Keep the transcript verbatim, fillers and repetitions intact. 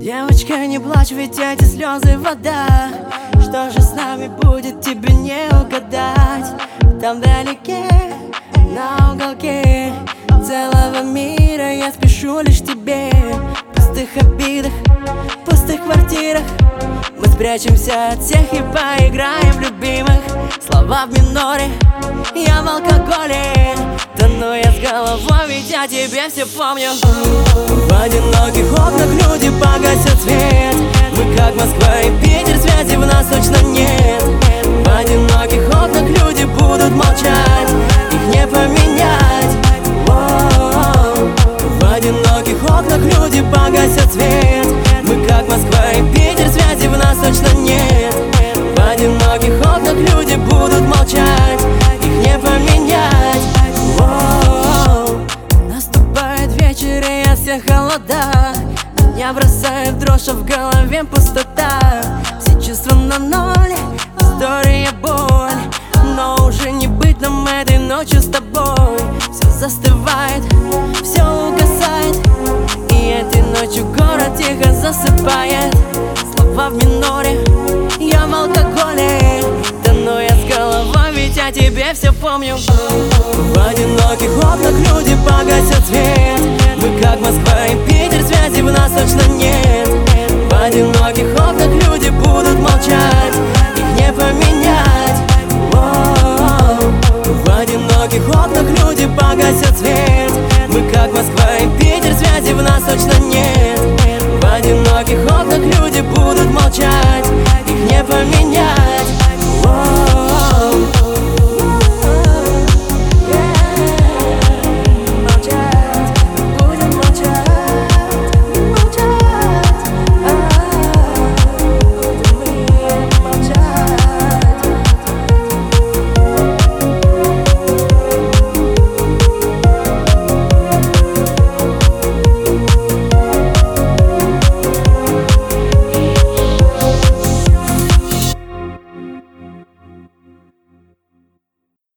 Девочка, не плачь, ведь эти слезы вода. Что же с нами будет, тебе не угадать. Там вдалеке, на уголке целого мира я спешу лишь тебе. В пустых обидах, в пустых квартирах мы спрячемся от всех и поиграем в любимых. Слова в миноре, я в алкоголе. Тону я с головой, ведь я тебе все помню. В одиноких окнах люди погасят свет. Мы как Москва и Питер, связи в нас точно нет. В одиноких окнах люди будут молчать, их не поменять. Воу-воу. В одиноких окнах люди погасят свет. Мы как Москва и Питер, связи в нас точно нет. В одиноких окнах люди будут молчать, их не поменять. Воу-воу. Наступает вечер, и я всех холодах. Меня бросает дрожь, а в голове пустота. Все чувства на ноль, история боль. Но уже не быть нам этой ночью с тобой. Все застывает, все угасает, и этой ночью город тихо засыпает. Слова в миноре, я в алкоголе. Тону я с головой, ведь я тебе все помню. В одиноких окнах люди погасят свет. Мы как Москва и Питер, связи в нас точно нет. В одиноких окнах люди будут молчать, их не поменять. Воу-воу. В одиноких окнах люди погасят свет. Мы как Москва и Питер, связи в нас точно нет. В одиноких окнах люди будут молчать.